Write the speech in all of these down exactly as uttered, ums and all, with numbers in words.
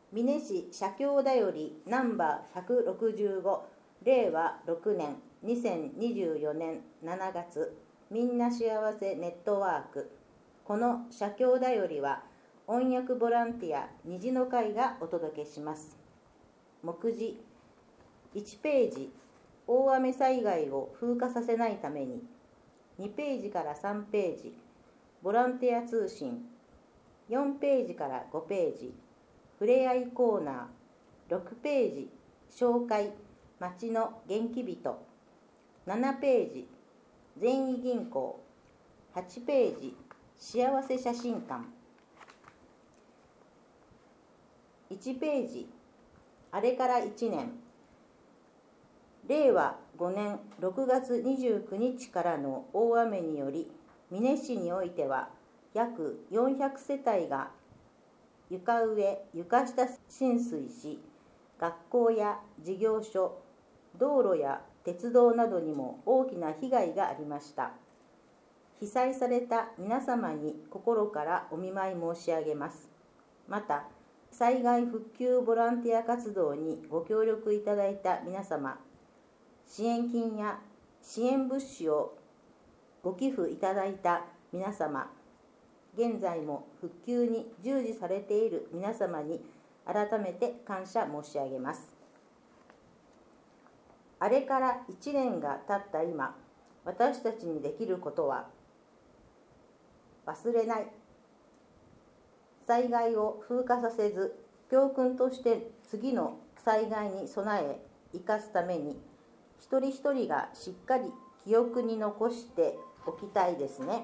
美祢市社協だよりナンバーひゃくろくじゅうご、れいわろくねんにせんにじゅうよねんしちがつ、みんな幸せネットワーク。この社協だよりは、音訳ボランティア虹の会がお届けします。目次いちページ、大雨災害を風化させないために。にページからさんページ、ボランティア通信。よんページからごページ、ふれあいコーナー。ろくページ、紹介、町の元気人。ななページ、善意銀行。はちページ、幸せ写真館。いちページ、あれからいちねん。れいわごねんろくがつにじゅうくにちからの大雨により、美祢市においては約よんひゃくせたいが床上・床下浸水し、学校や事業所、道路や鉄道などにも大きな被害がありました。被災された皆様に心からお見舞い申し上げます。また、災害復旧ボランティア活動にご協力いただいた皆様、支援金や支援物資をご寄付いただいた皆様、現在も復旧に従事されている皆様に改めて感謝申し上げます。あれからいちねんが経った今、私たちにできることは、忘れない、災害を風化させず、教訓として次の災害に備え生かすために、一人一人がしっかり記憶に残しておきたいですね。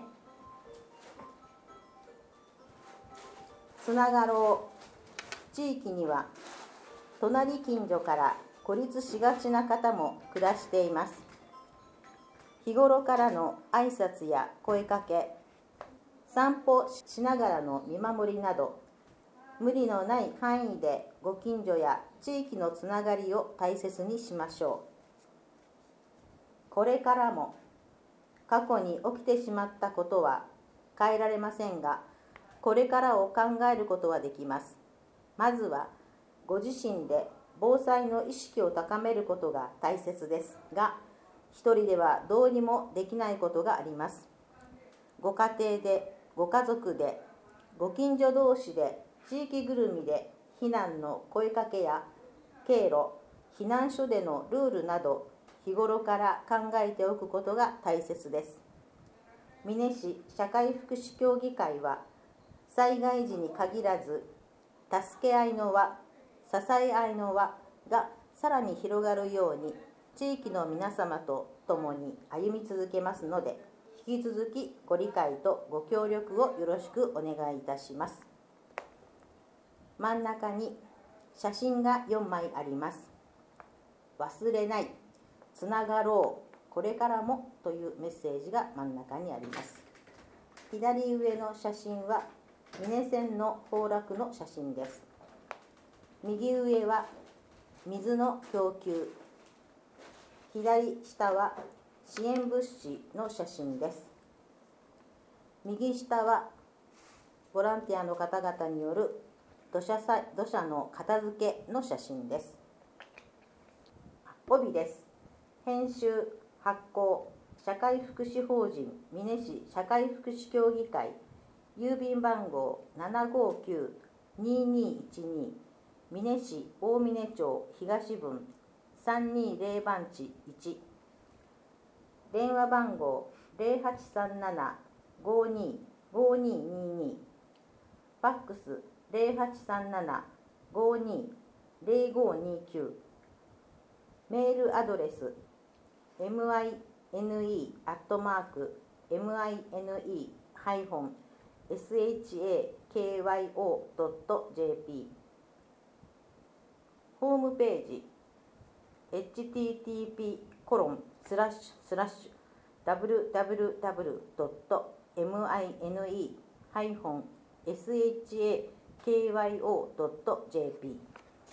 つながろう。地域には隣近所から孤立しがちな方も暮らしています。日頃からの挨拶や声かけ、散歩しながらの見守りなど、無理のない範囲でご近所や地域のつながりを大切にしましょう。これからも過去に起きてしまったことは変えられませんが、これからを考えることはできます。まずはご自身で防災の意識を高めることが大切ですが、一人ではどうにもできないことがあります。ご家庭で、ご家族で、ご近所同士で、地域ぐるみで避難の声かけや経路、避難所でのルールなど、日頃から考えておくことが大切です。美祢市社会福祉協議会は、災害時に限らず、助け合いの輪、支え合いの輪がさらに広がるように、地域の皆様と共に歩み続けますので、引き続きご理解とご協力をよろしくお願いいたします。真ん中に写真がよんまいあります。忘れない、つながろう、これからもというメッセージが真ん中にあります。左上の写真は美祢線の崩落の写真です。右上は水の供給、左下は支援物資の写真です。右下はボランティアの方々による土砂災土砂の片付けの写真です。帯です。編集・発行、社会福祉法人美祢市社会福祉協議会、郵便番号 ななごきゅうにーにーいちに、美祢市大峰町東分さんにーぜろ番地いち、電話番号 ゼロはちさんなな ごーにー ごーにーにーにー、ファックス ゼロはちさんなな ごーにー ゼロごーにーきゅう、メールアドレス ミネ アットマーク ミネ ダッシュ シャコ ドット ジェーピー、 ホームページ エイチティーティーピーコロンスラッシュスラッシュダブリューダブリューダブリュードットミネ ダッシュ シャコ ドット ジェーピー